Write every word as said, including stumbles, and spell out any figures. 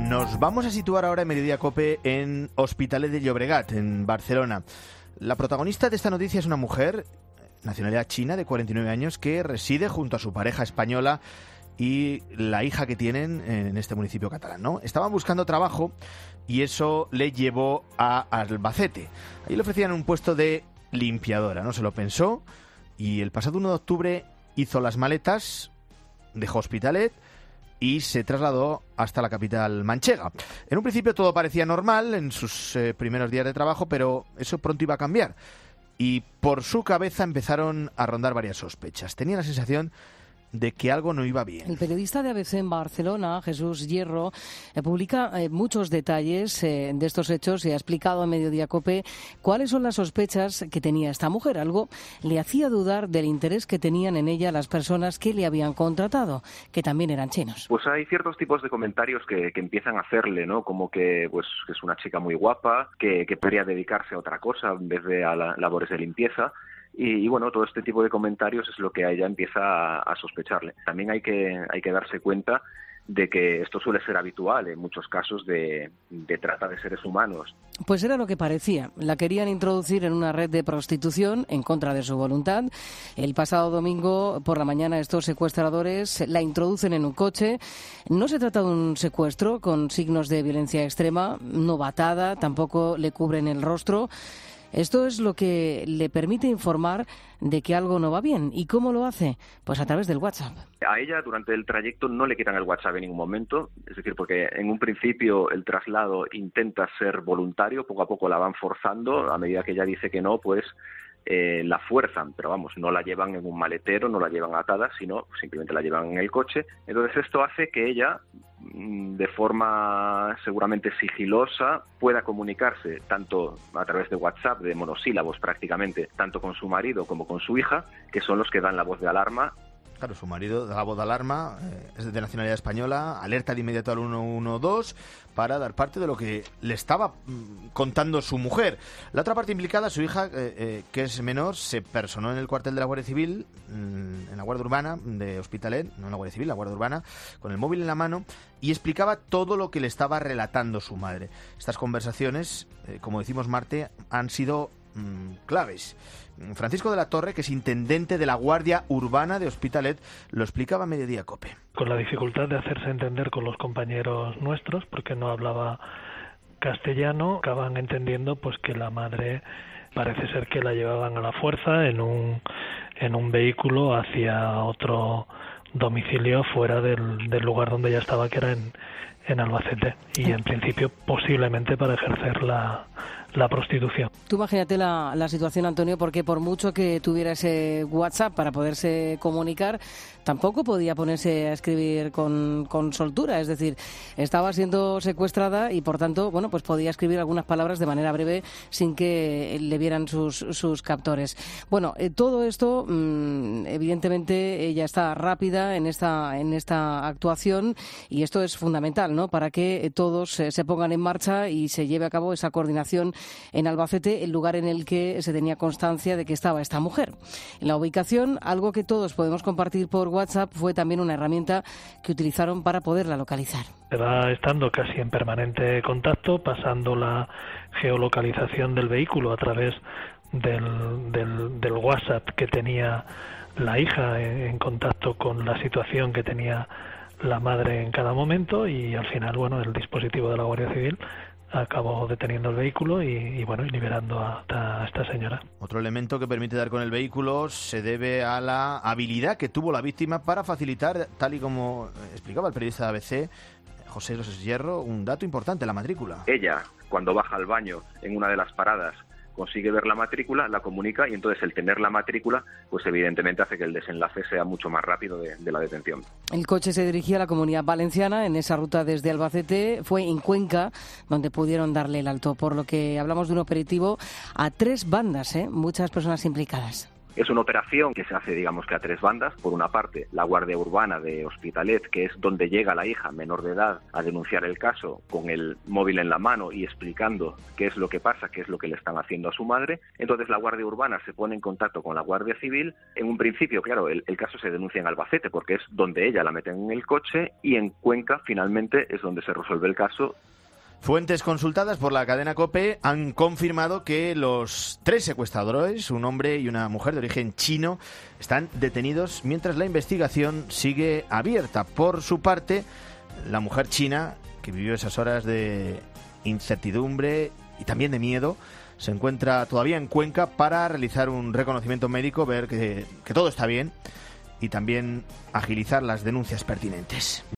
Nos vamos a situar ahora en Mediodía Cope en Hospitalet de Llobregat, en Barcelona. La protagonista de esta noticia es una mujer, nacionalidad china, de cuarenta y nueve años, que reside junto a su pareja española y la hija que tienen en este municipio catalán, ¿no? Estaban buscando trabajo y eso le llevó a Albacete. Ahí le ofrecían un puesto de limpiadora, no se lo pensó, y el pasado uno de octubre hizo las maletas, dejó Hospitalet y se trasladó hasta la capital manchega. En un principio todo parecía normal en sus eh, primeros días de trabajo, pero eso pronto iba a cambiar. Y por su cabeza empezaron a rondar varias sospechas. Tenía la sensación de que algo no iba bien. El periodista de A B C en Barcelona, Jesús Hierro, eh, publica eh, muchos detalles eh, de estos hechos y ha explicado a Mediodía Cope cuáles son las sospechas que tenía esta mujer. Algo le hacía dudar del interés que tenían en ella las personas que le habían contratado, que también eran chinos. Pues hay ciertos tipos de comentarios que, que empiezan a hacerle, ¿no? Como que pues que es una chica muy guapa, que, que podría dedicarse a otra cosa en vez de a la, labores de limpieza. Y, y bueno, todo este tipo de comentarios es lo que a ella empieza a, a sospecharle. También hay que hay que darse cuenta de que esto suele ser habitual en muchos casos de, de trata de seres humanos. Pues era lo que parecía. La querían introducir en una red de prostitución en contra de su voluntad. El pasado domingo por la mañana estos secuestradores la introducen en un coche. No se trata de un secuestro con signos de violencia extrema, no batada, tampoco le cubren el rostro. Esto es lo que le permite informar de que algo no va bien. ¿Y cómo lo hace? Pues a través del WhatsApp. A ella durante el trayecto no le quitan el WhatsApp en ningún momento, es decir, porque en un principio el traslado intenta ser voluntario, poco a poco la van forzando, a medida que ella dice que no, pues eh, la fuerzan, pero vamos, no la llevan en un maletero, no la llevan atada, sino simplemente la llevan en el coche. Entonces esto hace que ella, de forma seguramente sigilosa, pueda comunicarse tanto a través de WhatsApp, de monosílabos prácticamente, tanto con su marido como con su hija, que son los que dan la voz de alarma. Claro, su marido da la voz de alarma, eh, es de nacionalidad española, alerta de inmediato al uno uno dos para dar parte de lo que le estaba mm, contando su mujer. La otra parte implicada, su hija, eh, eh, que es menor, se personó en el cuartel de la Guardia Civil, mm, en la Guardia Urbana de Hospitalet, no en la Guardia Civil, la Guardia Urbana, con el móvil en la mano, y explicaba todo lo que le estaba relatando su madre. Estas conversaciones, eh, como decimos Marte, han sido mm, claves. Francisco de la Torre, que es intendente de la Guardia Urbana de Hospitalet, lo explicaba a Mediodía Cope. Con la dificultad de hacerse entender con los compañeros nuestros, porque no hablaba castellano, acaban entendiendo pues que la madre parece ser que la llevaban a la fuerza en un en un vehículo hacia otro domicilio fuera del, del lugar donde ella estaba, que era en, en Albacete, y en principio posiblemente para ejercer la la prostitución. Tú imagínate la, la situación, Antonio, porque por mucho que tuviera ese WhatsApp para poderse comunicar, tampoco podía ponerse a escribir con, con soltura, es decir, estaba siendo secuestrada y por tanto, bueno, pues podía escribir algunas palabras de manera breve sin que le vieran sus, sus captores. Bueno, eh, todo esto, mmm, evidentemente, ella está rápida en esta, en esta actuación y esto es fundamental, ¿no?, para que eh, todos eh, se pongan en marcha y se lleve a cabo esa coordinación en Albacete, el lugar en el que se tenía constancia de que estaba esta mujer. En la ubicación, algo que todos podemos compartir por WhatsApp, fue también una herramienta que utilizaron para poderla localizar. Se va estando casi en permanente contacto, pasando la geolocalización del vehículo a través del, del, del WhatsApp que tenía la hija en, en contacto con la situación que tenía la madre en cada momento, y al final, bueno, el dispositivo de la Guardia Civil acabó deteniendo el vehículo y, y bueno, y liberando a, a esta señora. Otro elemento que permite dar con el vehículo se debe a la habilidad que tuvo la víctima para facilitar, tal y como explicaba el periodista de A B C, José Rosés Hierro, un dato importante, la matrícula. Ella, cuando baja al baño en una de las paradas, consigue ver la matrícula, la comunica, y entonces el tener la matrícula, pues evidentemente hace que el desenlace sea mucho más rápido de, de la detención. El coche se dirigía a la Comunidad Valenciana en esa ruta desde Albacete, fue en Cuenca donde pudieron darle el alto, por lo que hablamos de un operativo a tres bandas, ¿eh? Muchas personas implicadas. Es una operación que se hace, digamos que a tres bandas. Por una parte, la Guardia Urbana de Hospitalet, que es donde llega la hija menor de edad a denunciar el caso con el móvil en la mano y explicando qué es lo que pasa, qué es lo que le están haciendo a su madre. Entonces la Guardia Urbana se pone en contacto con la Guardia Civil. En un principio, claro, el, el caso se denuncia en Albacete porque es donde ella la meten en el coche, y en Cuenca finalmente es donde se resuelve el caso. Fuentes consultadas por la cadena COPE han confirmado que los tres secuestradores, un hombre y una mujer de origen chino, están detenidos mientras la investigación sigue abierta. Por su parte, la mujer china, que vivió esas horas de incertidumbre y también de miedo, se encuentra todavía en Cuenca para realizar un reconocimiento médico, ver que, que todo está bien y también agilizar las denuncias pertinentes.